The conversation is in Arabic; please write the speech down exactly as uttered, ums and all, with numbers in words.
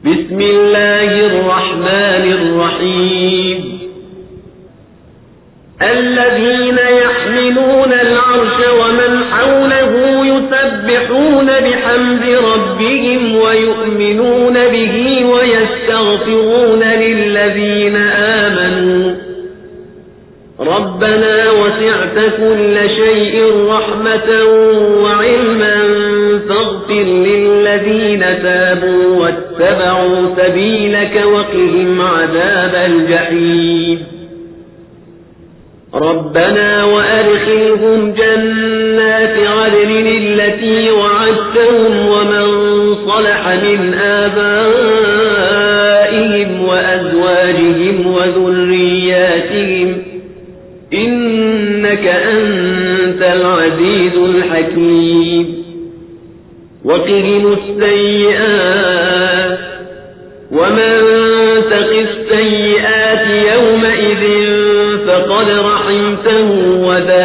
بسم الله الرحمن الرحيم الذين يحملون العرش ومن حوله يسبحون بحمد ربهم ويؤمنون به ويستغفرون للذين آمنوا ربنا وسعت كل شيء رحمة وعلما فاغفر للذين تابوا واتبعوا سبيلك وقهم عذاب الجحيم ربنا وأدخلهم جنات عدن التي وعدتهم ومن صلح من آبائهم وأزواجهم وذرياتهم إنك أنت العزيز الحكيم وقهم السيئات ومن تق السيئات يومئذ فقد رحمته وذلك